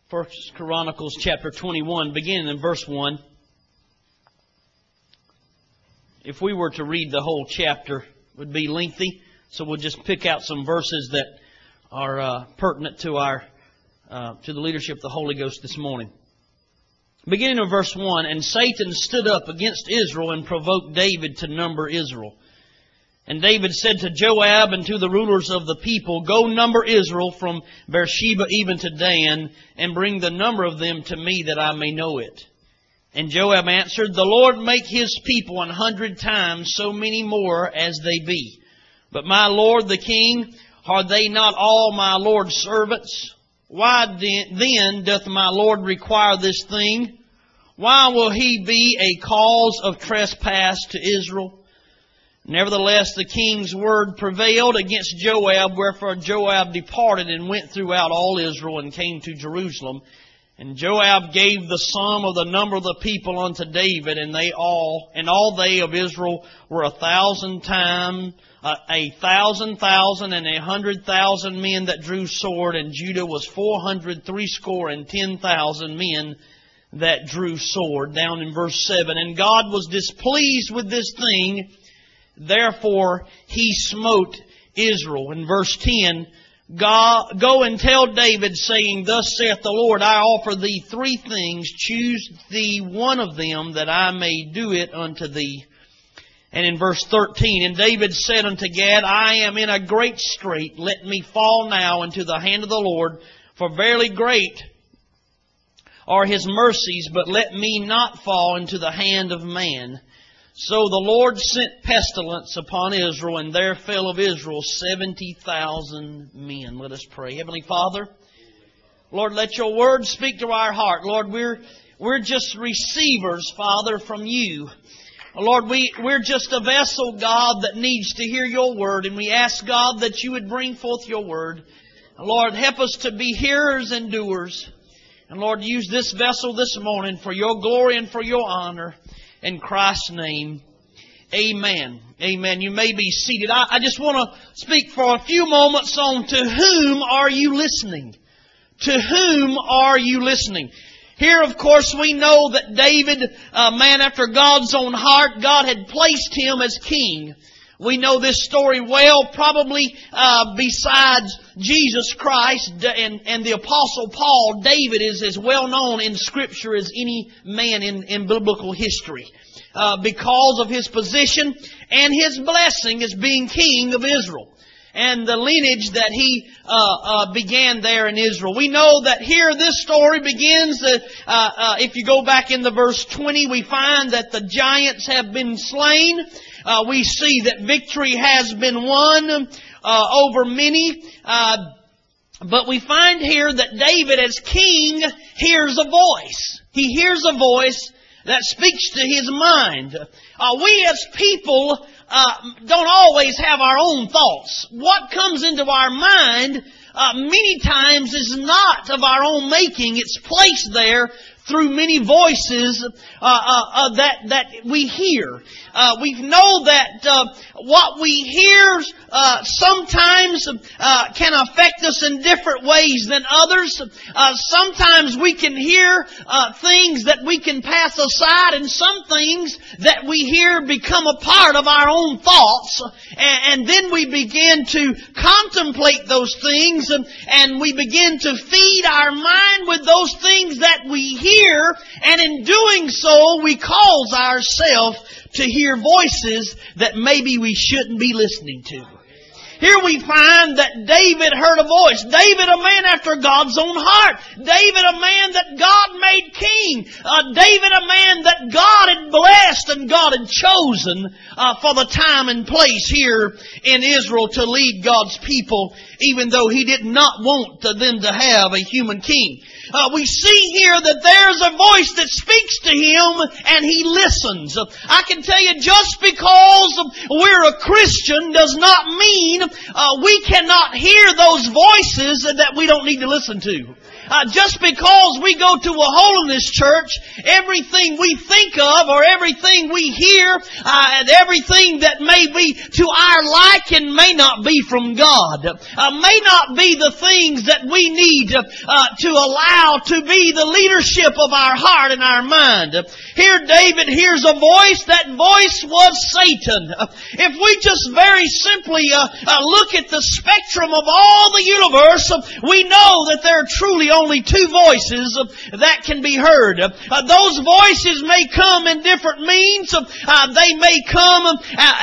First Chronicles chapter 21, beginning in verse 1. If we were to read the whole chapter, it would be lengthy, so we'll just pick out some verses that are pertinent to the leadership of the Holy Ghost this morning. Beginning in verse 1, and Satan stood up against Israel and provoked David to number Israel. And David said to Joab and to the rulers of the people, Go number Israel from Beersheba even to Dan, and bring the number of them to me that I may know it. And Joab answered, The Lord make His people 100 times so many more as they be. But my lord the king, are they not all my lord's servants? Why then doth my lord require this thing? Why will he be a cause of trespass to Israel? Nevertheless, the king's word prevailed against Joab, wherefore Joab departed and went throughout all Israel and came to Jerusalem. And Joab gave the sum of the number of the people unto David, and all they of Israel were 1,000 times, 1,000,000 and 100,000 men that drew sword, and Judah was 460,010 men that drew sword. Down in verse 7, and God was displeased with this thing, therefore He smote Israel. In verse 10, Go and tell David, saying, Thus saith the Lord, I offer thee 3 things. Choose thee one of them, that I may do it unto thee. And in verse 13, And David said unto Gad, I am in a great strait. Let me fall now into the hand of the Lord, for verily great are His mercies, but let me not fall into the hand of man. So the Lord sent pestilence upon Israel, and there fell of Israel 70,000 men. Let us pray. Heavenly Father, Lord, let Your Word speak to our heart. Lord, we're just receivers, Father, from You. Lord, we're just a vessel, God, that needs to hear Your Word, and we ask, God, that You would bring forth Your Word. Lord, help us to be hearers and doers. And Lord, use this vessel this morning for Your glory and for Your honor. In Christ's name, amen. Amen. You may be seated. I just want to speak for a few moments on to whom are you listening? To whom are you listening? Here, of course, we know that David, a man after God's own heart, God had placed him as king. We know this story well, probably besides Jesus Christ and the Apostle Paul. David is as well known in Scripture as any man in biblical history because of his position and his blessing as being king of Israel and the lineage that he began there in Israel. We know that here this story begins, if you go back into verse 20, we find that the giants have been slain. We see that victory has been won over many. But we find here that David as king hears a voice. He hears a voice that speaks to his mind. We as people don't always have our own thoughts. What comes into our mind many times is not of our own making. It's placed there through many voices that we hear. We know that what we hear sometimes can affect us in different ways than others. Sometimes we can hear things that we can pass aside, and some things that we hear become a part of our own thoughts. And then we begin to contemplate those things, and we begin to feed our mind with those things that we hear. And in doing so, we cause ourselves to hear voices that maybe we shouldn't be listening to. Here we find that David heard a voice. David, a man after God's own heart. David, a man that God made king. David, a man that God had blessed and God had chosen for the time and place here in Israel to lead God's people, even though he did not want them to have a human king. We see here that there's a voice that speaks to him and he listens. I can tell you, just because we're a Christian does not mean we cannot hear those voices that we don't need to listen to. Just because we go to a holiness church, everything we think of or everything we hear and everything that may be to our liking may not be from God. May not be the things that we need to allow to be the leadership of our heart and our mind. Here David hears a voice. That voice was Satan. If we just very simply look at the spectrum of all the universe, we know that there are truly only two voices that can be heard. Those voices may come in different means. They may come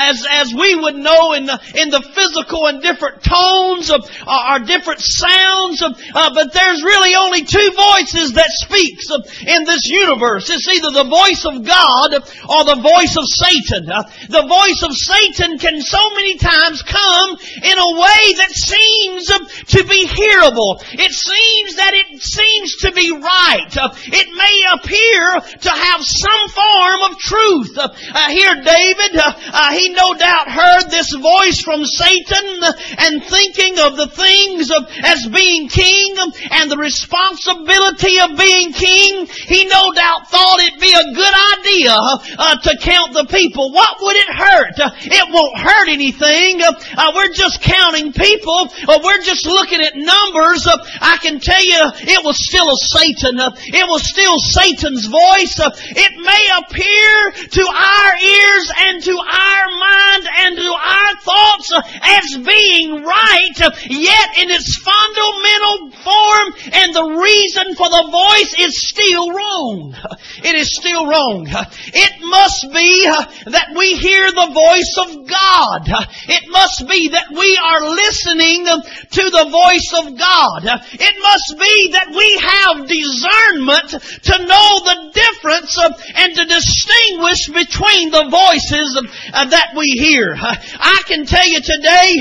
as we would know in the physical in different tones or different sounds. But there's really only two voices that speaks in this universe. It's either the voice of God or the voice of Satan. The voice of Satan can so many times come in a way that seems to be hearable. It seems that it seems to be right. It may appear to have some form of truth. Here David, he no doubt heard this voice from Satan and thinking of the things as being king and the responsibility of being king, he no doubt thought it'd be a good idea to count the people. What would it hurt? It won't hurt anything. We're just counting people. We're just looking at numbers. I can tell you it was still a Satan. It was still Satan's voice. It may appear to our ears and to our mind and to our thoughts as being right, yet in its fundamental form and the reason for the voice is still wrong. It is still wrong. It must be that we hear the voice of God. It must be that we are listening to the voice of God. It must be that we have discernment to know the difference and to distinguish between the voices that we hear. I can tell you today,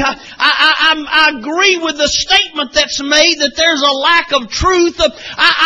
I agree with the statement that's made that there's a lack of truth. But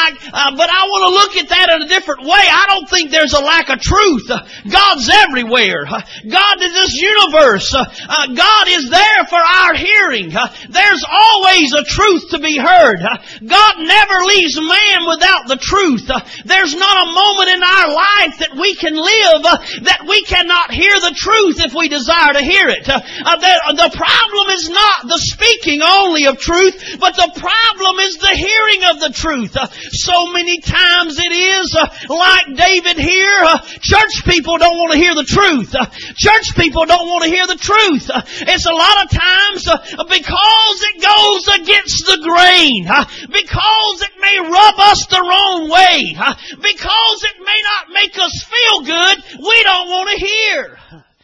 I want to look at that in a different way. I don't think there's a lack of truth. God's everywhere. God is this universe. God is there for our hearing. There's always a truth to be heard. God never leaves man without the truth. There's not a moment in our life that we can live that we cannot hear the truth if we desire to hear it. The problem is not the speaking only of truth, but the problem is the hearing of the truth. So many times it is like David here, church people don't want to hear the truth. Church people don't want to hear the truth. It's a lot of times because it goes against the grain, because it may rub us the wrong way, because it may not make us feel good, we don't want to hear.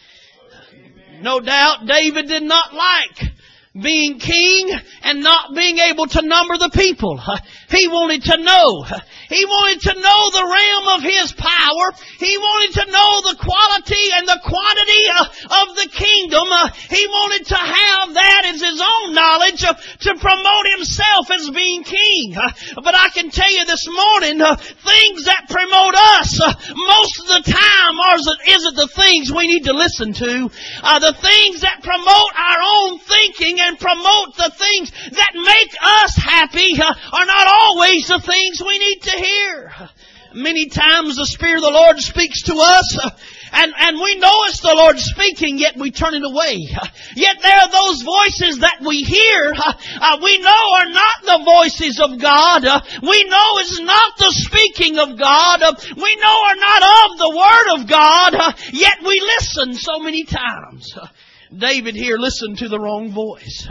No doubt David did not like being king and not being able to number the people. He wanted to know. He wanted to know the realm of his power. He wanted to know the quality and the quantity of the kingdom. He wanted to have that as his own knowledge to promote himself as being king. But I can tell you this morning, things that promote us most of the time isn't the things we need to listen to. The things that promote our own thinking and promote the things that make us happy are not always the things we need to hear. Many times the Spirit of the Lord speaks to us and we know it's the Lord speaking, yet we turn it away. Yet there are those voices that we hear, we know are not the voices of God. We know it's not the speaking of God. We know are not of the Word of God, yet we listen so many times. David here listened to the wrong voice.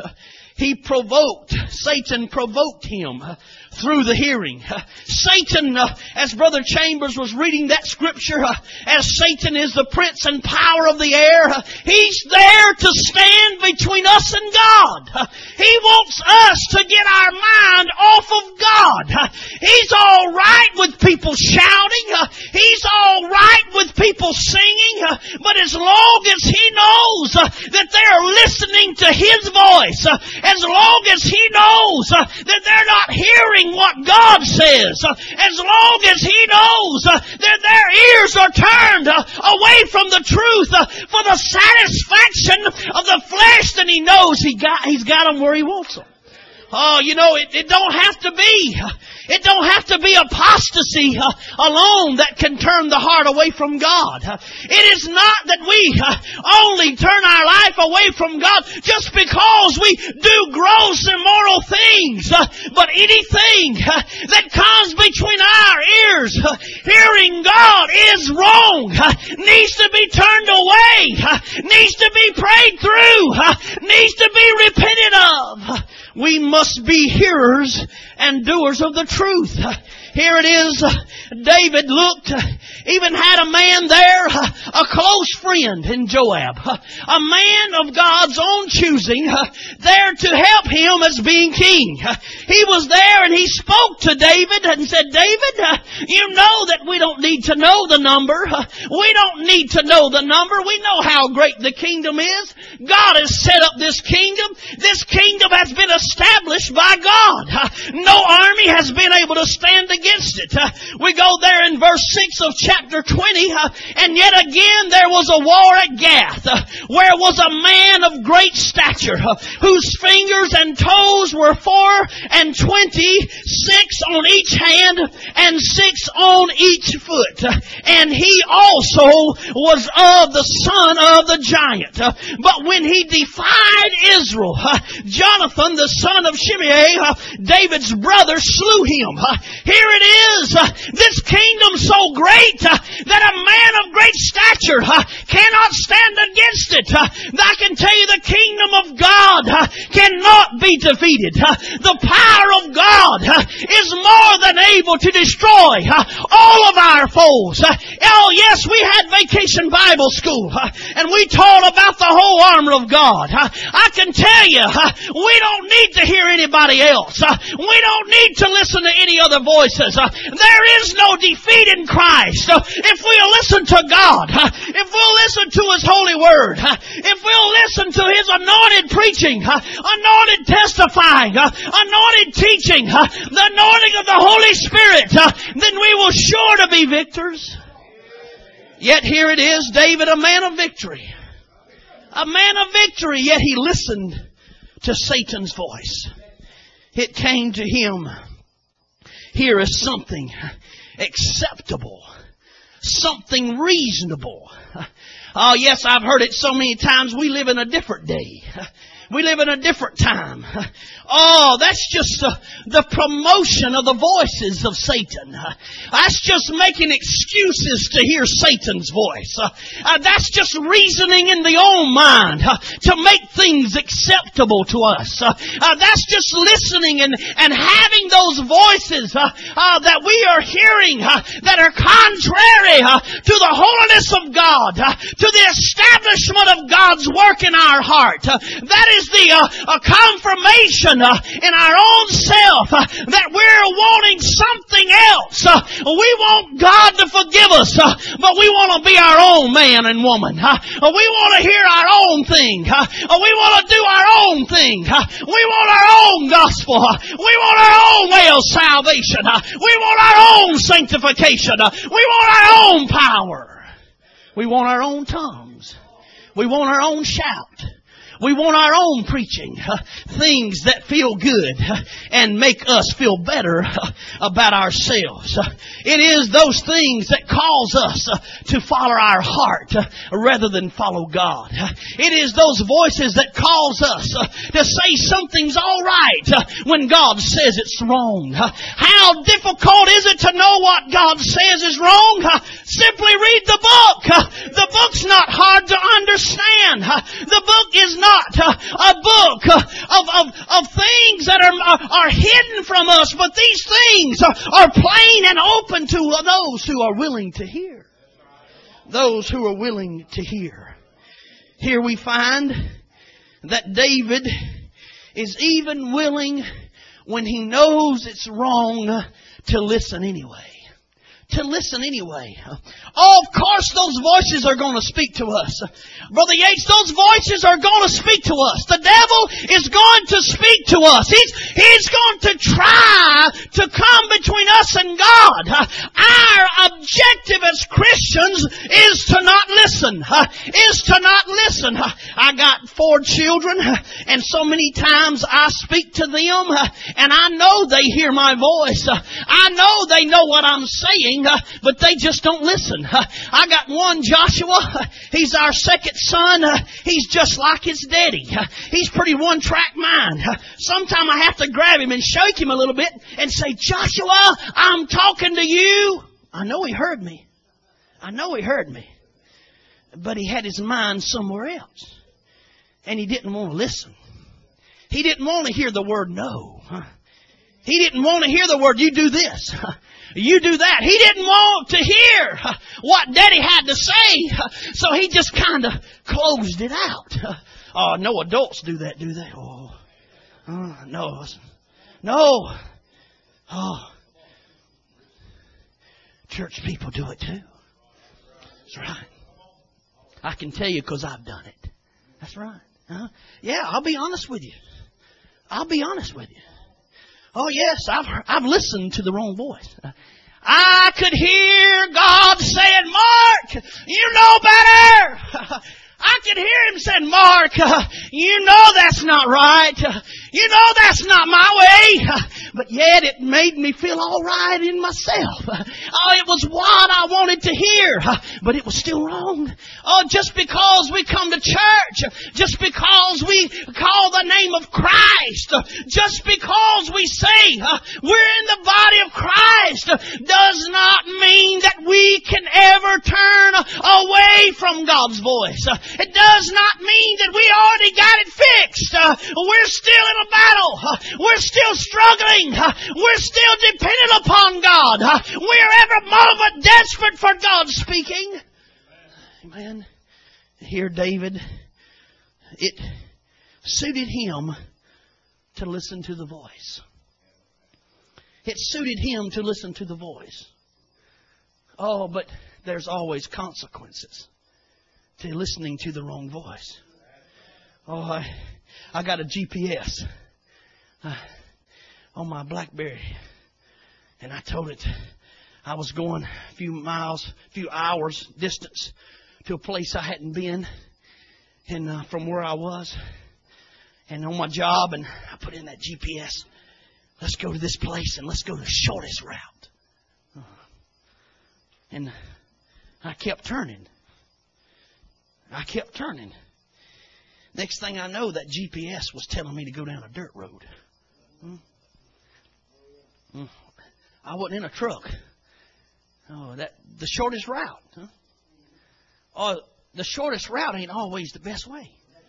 Satan provoked him through the hearing. Satan, as Brother Chambers was reading that scripture, as Satan is the prince and power of the air, he's there to stand between us and God. He wants us to get our mind off of God. He's all right with people shouting. He's all right with people singing. But as long as he knows that they are listening to his voice, as long as he knows that they're not hearing what God says, as long as he knows that their ears are turned away from the truth for the satisfaction of the flesh, then he knows he's got them where he wants them. Oh, you know, it don't have to be. It don't have to be apostasy alone that can turn the heart away from God. It is not that we only turn our life away from God just because we do gross immoral things, but anything that comes between our ears, hearing God is wrong, needs to be turned away, needs to be prayed through, needs to be repented of. We must be hearers and doers of the truth. Here it is. David looked, even had a man there, a close friend in Joab, a man of God's own choosing, there to help him as being king. He was there and he spoke to David and said, David, you know that we don't need to know the number. We don't need to know the number. We know how great the kingdom is. God has set up this kingdom. This kingdom has been established by God. No army has been able to stand against it. We go there in verse 6 of chapter 20, and yet again there was a war at Gath, where was a man of great stature, whose fingers and toes were 420, 6 on each hand, and 6 on each foot. And he also was of the son of the giant. But when he defied Israel, Jonathan, the son of Shimei, David's brother, slew him. Here it is, this kingdom so great that a man of great stature cannot stand against it. I can tell you the kingdom of God cannot be defeated. The power of God is more than able to destroy all of our foes. Oh yes, we had Vacation Bible School and we taught about the whole armor of God. I can tell you, we don't need to hear anybody else. We don't need to listen to any other voices. There is no defeat in Christ. If we'll listen to God, if we'll listen to His holy word, if we'll listen to His anointed preaching, anointed testifying, anointed teaching, the anointing of the Holy Spirit, then we will sure to be victors. Yet here it is, David, a man of victory. A man of victory, yet he listened to Satan's voice. It came to him, here is something acceptable, something reasonable. Oh yes, I've heard it so many times. We live in a different day. We live in a different time. Oh, that's just the promotion of the voices of Satan. That's just making excuses to hear Satan's voice. That's just reasoning in the own mind to make things acceptable to us. That's just listening and having those voices that we are hearing that are contrary to the holiness of God, to the establishment of God's work in our heart. That is the confirmation in our own self that we're wanting something else. We want God to forgive us, but we want to be our own man and woman. We want to hear our own thing. We want to do our own thing. We want our own gospel. We want our own way of salvation. We want our own sanctification. We want our own power. We want our own tongues. We want our own shout. We want our own preaching, things that feel good and make us feel better about ourselves. It is those things that cause us to follow our heart rather than follow God. It is those voices that cause us to say something's all right when God says it's wrong. How difficult is it to know what God says is wrong? Simply read the book. The book's not hard to understand. The book is not a book of things that are hidden from us, but these things are plain and open to those who are willing to hear. Those who are willing to hear. Here we find that David is even willing, when he knows it's wrong, to listen anyway. to listen anyway. Oh, of course those voices are going to speak to us. Brother Yates, those voices are going to speak to us. The devil is going to speak to us. He's going to try to come between us and God. Our objective as Christians is to not listen. I got 4 children, and so many times I speak to them, and I know they hear my voice. I know they know what I'm saying, but they just don't listen. I got one, Joshua. He's our second son. He's just like his daddy. He's pretty one-track mind. Sometimes I have to grab him and shake him a little bit and say, Joshua, I'm talking to you. I know he heard me. But he had his mind somewhere else. And he didn't want to listen. He didn't want to hear the word no. He didn't want to hear the word, you do this, you do that. He didn't want to hear what Daddy had to say. So he just kind of closed it out. Oh, no adults do that, do they? No. Oh, church people do it too. That's right. I can tell you because I've done it. That's right. Yeah, I'll be honest with you. Oh yes, I've listened to the wrong voice. I could hear God saying, Mark, you know better. I could hear him saying, Mark, you know that's not right. You know that's not my way. But yet it made me feel all right in myself. Oh, it was what I wanted to hear. But it was still wrong. Oh, just because we come to church, just because we call the name of Christ, just because we say we're in the body of Christ, does not mean that we can ever turn away from God's voice. It does not mean that we already got it fixed. We're still in a battle. We're still struggling. We're still dependent upon God. We're every moment desperate for God speaking. Amen. Here David, it suited him to listen to the voice. It suited him to listen to the voice. Oh, but there's always consequences to listening to the wrong voice. Oh, I got a GPS on my BlackBerry, and I told it I was going a few hours distance to a place I hadn't been, and from where I was, and on my job, and I put in that GPS. Let's go to this place, and let's go the shortest route. And I kept turning. Next thing I know, that GPS was telling me to go down a dirt road. I wasn't in a truck. Oh, the shortest route. Oh, the shortest route ain't always the best way.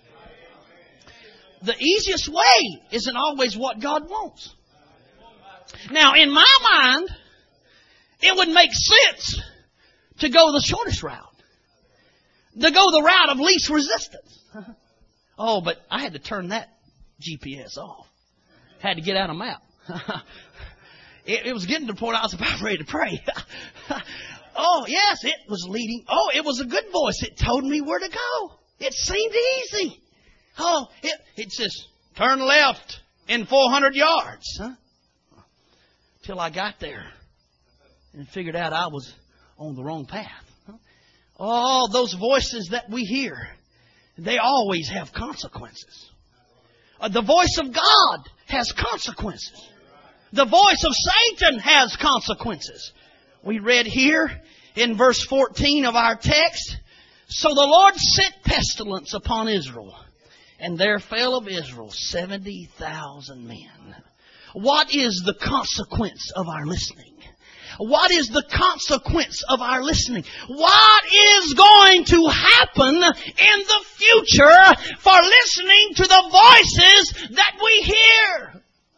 The easiest way isn't always what God wants. Now, in my mind, it would make sense to go the shortest route. To go the route of least resistance. Oh, but I had to turn that GPS off. Had to get out a map. It was getting to the point I was about ready to pray. Oh, yes, it was leading. Oh, it was a good voice. It told me where to go. It seemed easy. Oh, it says, turn left in 400 yards. Till I got there and figured out I was on the wrong path. Oh, those voices that we hear, they always have consequences. The voice of God has consequences. The voice of Satan has consequences. We read here in verse 14 of our text, so the Lord sent pestilence upon Israel, and there fell of Israel 70,000 men. What is the consequence of our listening? What is the consequence of our listening? What is going to happen in the future for listening to the voices that we hear?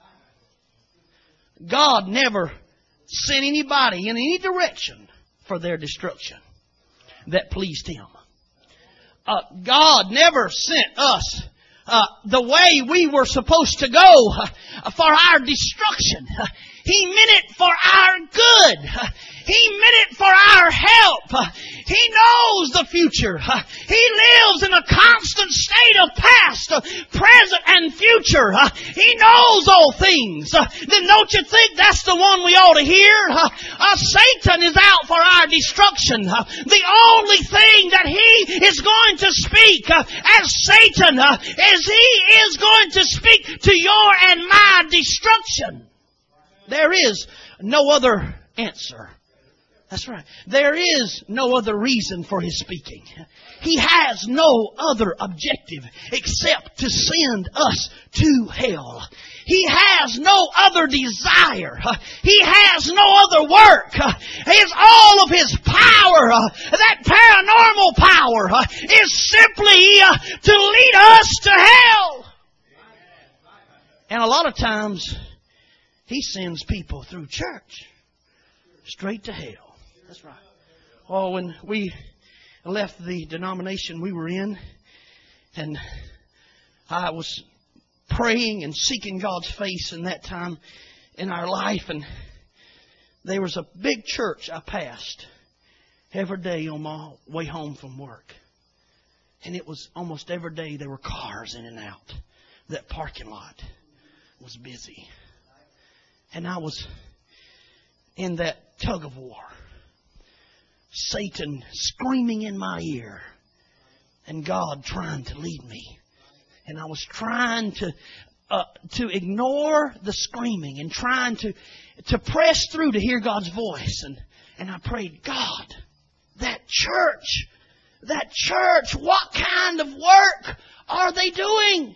God never sent anybody in any direction for their destruction that pleased Him. God never sent us the way we were supposed to go for our destruction. He meant it for our good. He meant it for our help. He knows the future. He lives in a constant state of past, present, and future. He knows all things. Then don't you think that's the one we ought to hear? Satan is out for our destruction. The only thing that he is going to speak as Satan is he is going to speak to your and my destruction. There is no other answer. That's right. There is no other reason for His speaking. He has no other objective except to send us to hell. He has no other desire. He has no other work. All of His power, that paranormal power, is simply to lead us to hell. And a lot of times, He sends people through church straight to hell. That's right. Oh, when we left the denomination we were in, and I was praying and seeking God's face in that time in our life, and there was a big church I passed every day on my way home from work. And it was almost every day there were cars in and out. That parking lot was busy. And I was in that tug of war. Satan screaming in my ear. And God trying to lead me. And I was trying to ignore the screaming and trying to press through to hear God's voice. And I prayed, God, that church, what kind of work are they doing?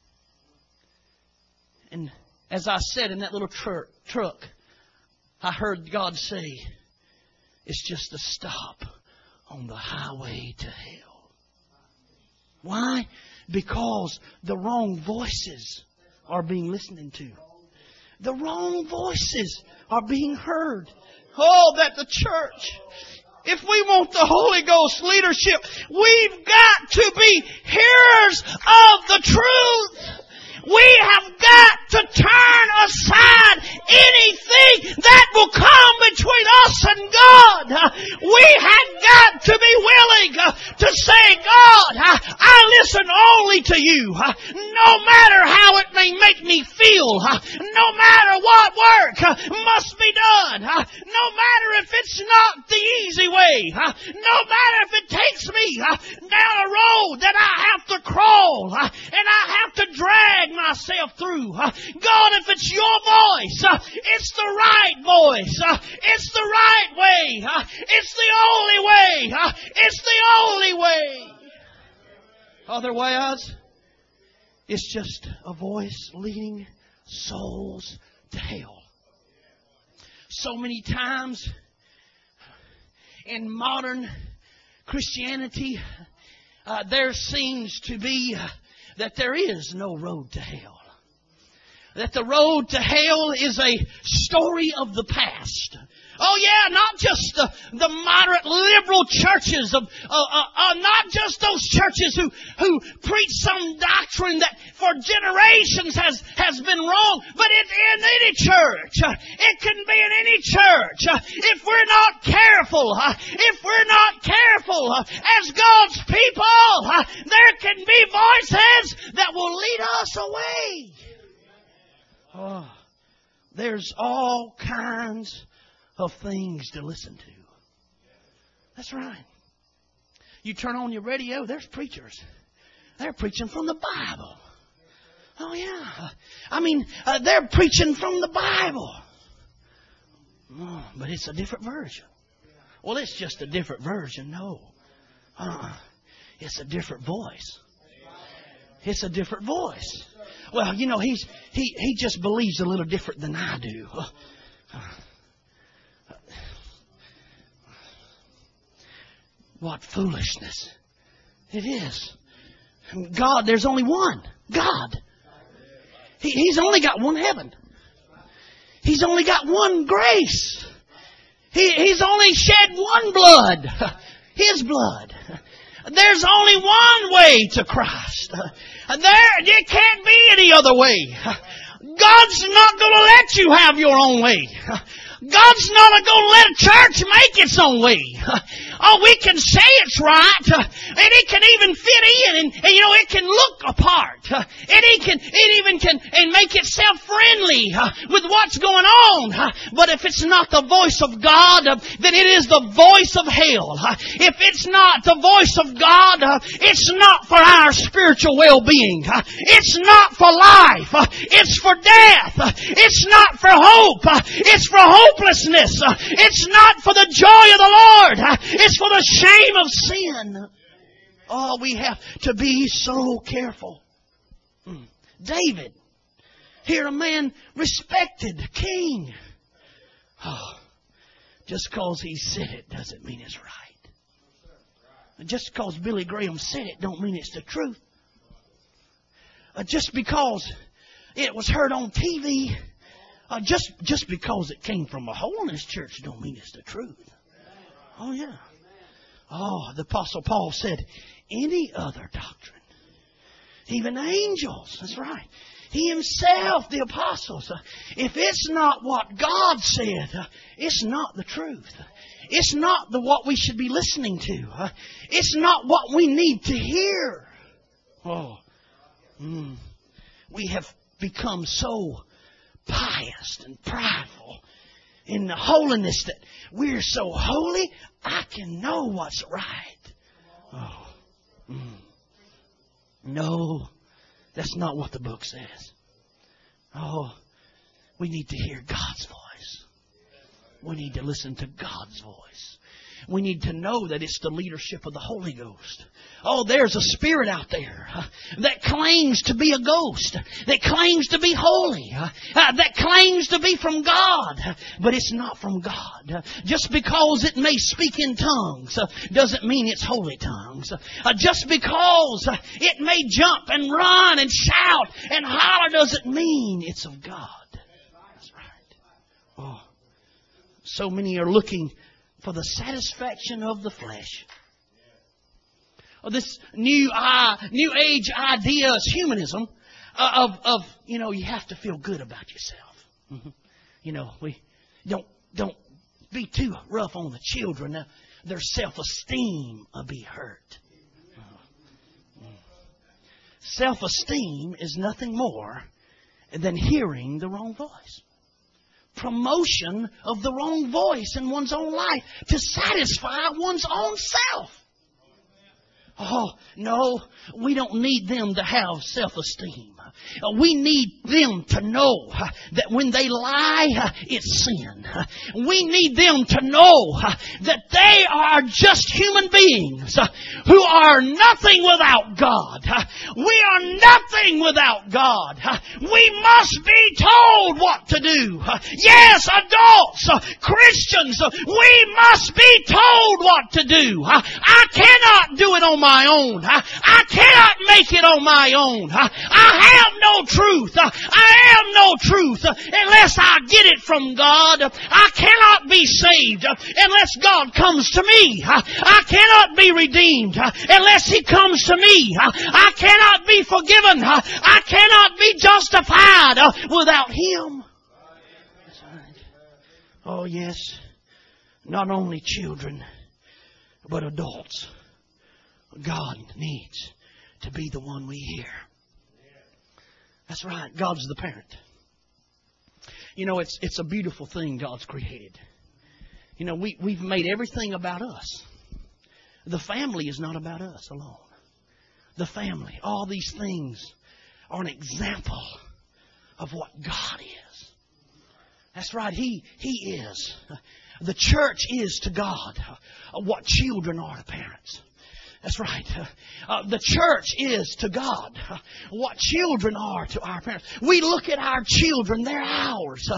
And as I sat in that little truck, I heard God say, it's just a stop on the highway to hell. Why? Because the wrong voices are being listened to. The wrong voices are being heard. Oh, that the church, if we want the Holy Ghost leadership, we've got to be hearers of the truth. We have got to turn aside anything that will come between us and God. We have got to be willing to say, God, I listen only to you. No matter how it may make me feel. No matter what work must be done. No matter if it's not the easy way. No matter if it takes me down a road that I have to crawl and I have to drag myself through. God, if it's your voice, it's the right voice. It's the right way. It's the only way. It's the only way. Otherwise, it's just a voice leading souls to hell. So many times in modern Christianity, there seems to be that there is no road to hell. That the road to hell is a story of the past. Oh yeah, not just the moderate liberal churches not just those churches who preach some doctrine that for generations has been wrong, but it's in any church. It can be in any church. If we're not careful as God's people, there can be voices that will lead us away. Oh, there's all kinds of things to listen to. That's right. You turn on your radio, there's preachers. They're preaching from the Bible. Oh yeah. I mean, they're preaching from the Bible. Oh, but it's a different version. Well, it's just a different version. No. It's a different voice. It's a different voice. Well, you know, he just believes a little different than I do. What foolishness. It is. God, there's only one. God. He's only got one heaven. He's only got one grace. He's only shed one blood. His blood. There's only one way to Christ. There can't be any other way. God's not going to let you have your own way. God's not going to let a church make its own way. Oh, we can say it's right, and it can even fit in, and it can look apart, and it even can make itself friendly with what's going on. But if it's not the voice of God, then it is the voice of hell. If it's not the voice of God, it's not for our spiritual well-being. It's not for life. It's for death. It's not for hope. It's for hopelessness. It's not for the joy of the Lord. It's for the shame of sin. Oh, we have to be so careful. David, here a man respected, king. Oh, just because he said it doesn't mean it's right. And just because Billy Graham said it don't mean it's the truth. Just because it was heard on TV, just because it came from a holiness church don't mean it's the truth. Oh, yeah. Oh, the Apostle Paul said, any other doctrine, even angels, that's right. He himself, the apostles, if it's not what God said, it's not the truth. It's not what we should be listening to. It's not what we need to hear. Oh, we have become so pious and prideful in the holiness that we're so holy, I can know what's right. Oh, no, that's not what the book says. Oh, we need to hear God's voice. We need to listen to God's voice. We need to know that it's the leadership of the Holy Ghost. Oh, there's a spirit out there that claims to be a ghost, that claims to be holy, that claims to be from God, but it's not from God. Just because it may speak in tongues doesn't mean it's holy tongues. Just because it may jump and run and shout and holler doesn't mean it's of God. That's right. Oh, so many are looking for the satisfaction of the flesh. Oh, this new age idea is humanism of you have to feel good about yourself. We don't be too rough on the children. Their self-esteem will be hurt. Self-esteem is nothing more than hearing the wrong voice. Promotion of the wrong voice in one's own life to satisfy one's own self. Oh, no, we don't need them to have self-esteem. We need them to know that when they lie, it's sin. We need them to know that they are just human beings who are nothing without God. We are nothing without God. We must be told what to do. Yes, adults, Christians, we must be told what to do. I cannot do it on my own. I cannot make it on my own. I have no truth. I am no truth unless I get it from God. I cannot be saved unless God comes to me. I cannot be redeemed unless He comes to me. I cannot be forgiven. I cannot be justified without Him. That's right. Oh yes, not only children, but adults. God needs to be the one we hear. That's right. God's the parent. It's a beautiful thing God's created. We've made everything about us. The family is not about us alone. The family, all these things are an example of what God is. That's right. He is. The church is to God what children are to parents. That's right. The church is to God what children are to our parents. We look at our children, they're ours.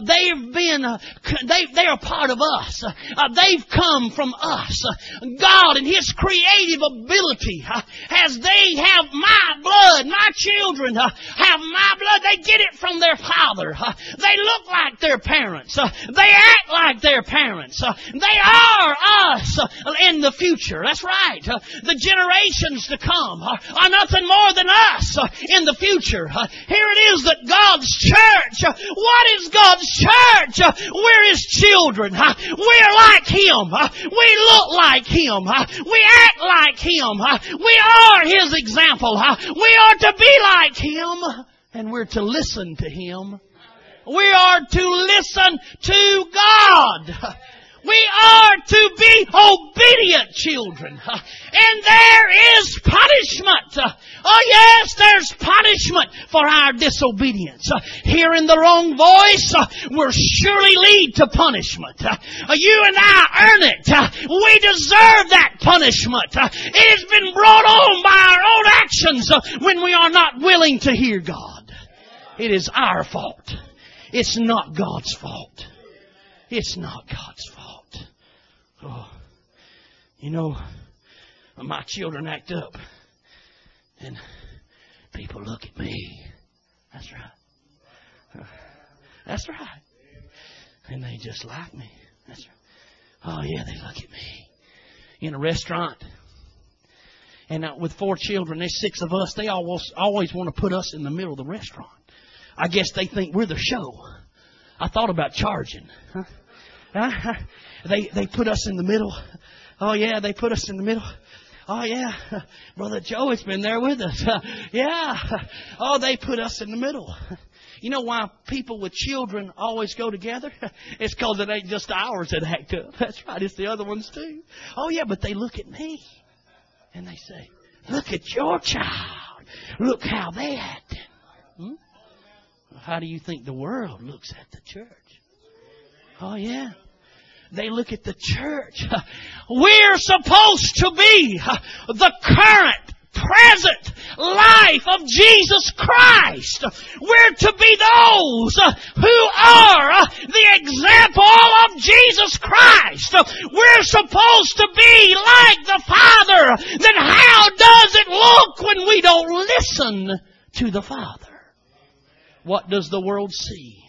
They're a part of us. They've come from us. God in His creative ability, as they have my blood, my children have my blood, they get it from their father. They look like their parents. They act like their parents. They are us in the future. That's right. The generations to come are nothing more than us in the future. Here it is that God's church, what is God's church? We're His children. We're like Him. We look like Him. We act like Him. We are His example. We are to be like Him, and we're to listen to Him. We are to listen to God. We are to be obedient children. And there is punishment. Oh yes, there's punishment for our disobedience. Hearing the wrong voice will surely lead to punishment. You and I earn it. We deserve that punishment. It has been brought on by our own actions when we are not willing to hear God. It is our fault. It's not God's fault. It's not God's fault. Oh, you know, my children act up and people look at me. That's right. That's right. And they just like me. That's right. Oh yeah, they look at me. In a restaurant. And with 4 children, there's 6 of us, they always want to put us in the middle of the restaurant. I guess they think we're the show. I thought about charging. They put us in the middle. Oh yeah, they put us in the middle. Oh yeah, Brother Joe has been there with us. Yeah. Oh, they put us in the middle. You know why people with children always go together? It's because it ain't just ours that act up. That's right, it's the other ones too. Oh yeah, but they look at me and they say, look at your child. Look how they acting. How do you think the world looks at the church? Oh yeah. They look at the church. We're supposed to be the current, present life of Jesus Christ. We're to be those who are the example of Jesus Christ. We're supposed to be like the Father. Then how does it look when we don't listen to the Father? What does the world see?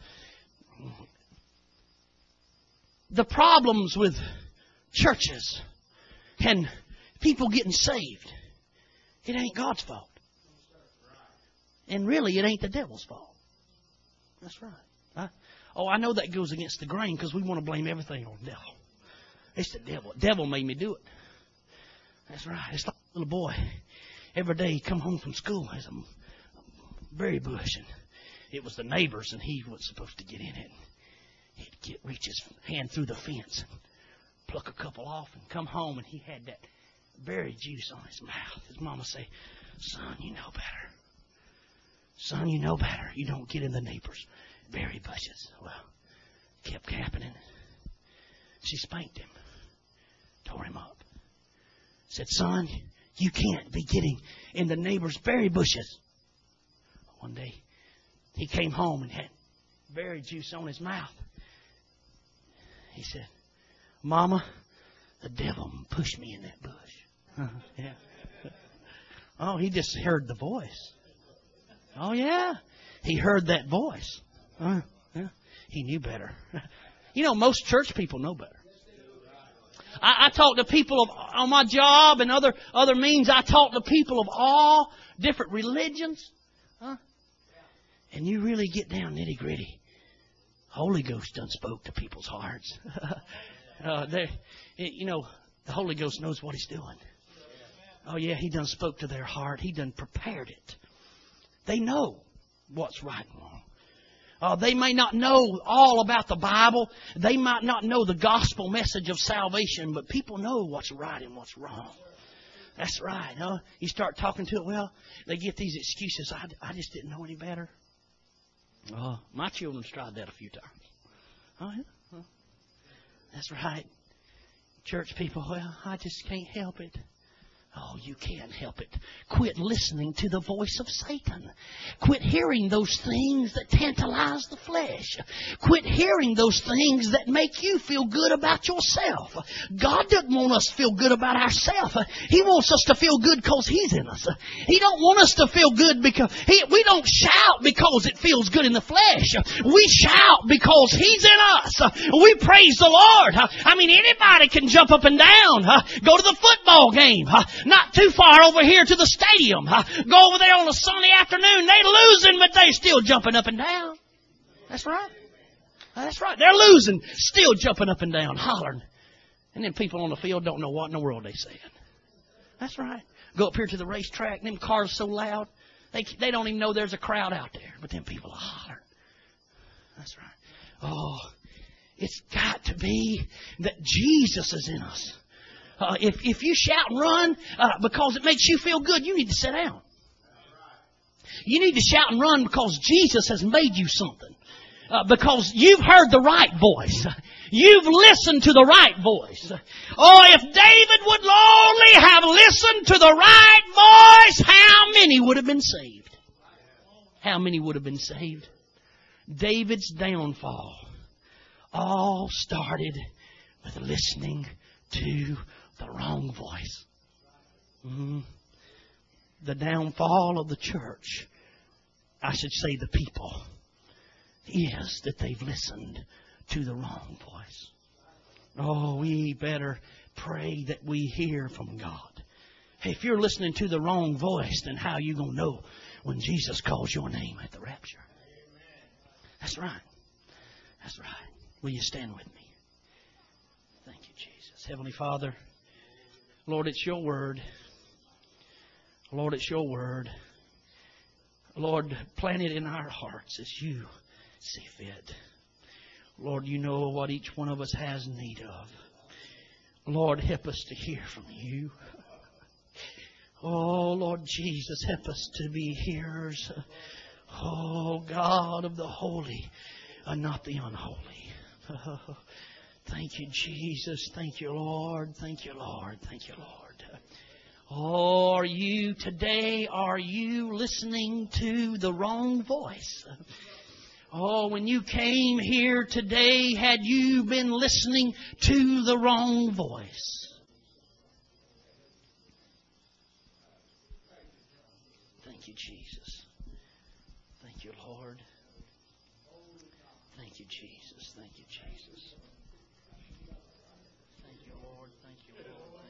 The problems with churches and people getting saved, it ain't God's fault. And really, it ain't the devil's fault. That's right. I know that goes against the grain because we want to blame everything on the devil. It's the devil. The devil made me do it. That's right. It's like a little boy. Every day he'd come home from school. There's a berry bush, and it was the neighbor's, and he was supposed to get in it. He'd reach his hand through the fence and pluck a couple off and come home, and he had that berry juice on his mouth. His mama say, son, you know better. Son, you know better. You don't get in the neighbor's berry bushes. Well, it kept happening. She spanked him, tore him up. Said, son, you can't be getting in the neighbor's berry bushes. One day, he came home and had berry juice on his mouth. He said, Mama, the devil pushed me in that bush. Yeah. Oh, he just heard the voice. Oh, yeah. He heard that voice. Yeah. He knew better. You know, most church people know better. I talk to people on my job and other means. I talk to people of all different religions. And you really get down nitty gritty. Holy Ghost done spoke to people's hearts. You know, the Holy Ghost knows what He's doing. Oh yeah, He done spoke to their heart. He done prepared it. They know what's right and wrong. They may not know all about the Bible. They might not know the gospel message of salvation, but people know what's right and what's wrong. That's right. You start talking to it, well, they get these excuses. I just didn't know any better. My children's tried that a few times. Oh, yeah. That's right. Church people, well, I just can't help it. Oh, you can't help it. Quit listening to the voice of Satan. Quit hearing those things that tantalize the flesh. Quit hearing those things that make you feel good about yourself. God doesn't want us to feel good about ourselves. He wants us to feel good because He's in us. He don't want us to feel good because we don't shout because it feels good in the flesh. We shout because He's in us. We praise the Lord. I mean, anybody can jump up and down. Go to the football game. Not too far over here to the stadium. Go over there on a Sunday afternoon. They losing, but they still jumping up and down. That's right. That's right. They're losing, still jumping up and down, hollering. And then people on the field don't know what in the world they're saying. That's right. Go up here to the racetrack, and them cars so loud, they don't even know there's a crowd out there. But then people are hollering. That's right. Oh, it's got to be that Jesus is in us. If you shout and run because it makes you feel good, you need to sit down. You need to shout and run because Jesus has made you something. Because you've heard the right voice. You've listened to the right voice. Oh, if David would only have listened to the right voice, how many would have been saved? How many would have been saved? David's downfall all started with listening to the wrong voice. The downfall of the church, I should say the people, is that they've listened to the wrong voice. Oh, we better pray that we hear from God. Hey, if you're listening to the wrong voice, then how are you going to know when Jesus calls your name at the rapture? That's right. That's right. Will you stand with me? Thank you, Jesus. Heavenly Father, Lord, it's your word. Lord, it's your word. Lord, plant it in our hearts as you see fit. Lord, you know what each one of us has need of. Lord, help us to hear from you. Oh, Lord Jesus, help us to be hearers. Oh, God of the holy and not the unholy. Thank you, Jesus. Thank you, Lord. Thank you, Lord. Thank you, Lord. Oh, are you listening to the wrong voice? Oh, when you came here today, had you been listening to the wrong voice? Thank you, Jesus. Thank you, Lord. Thank you, Jesus. Thank you, Jesus. Thank you, Lord. Thank you, Lord.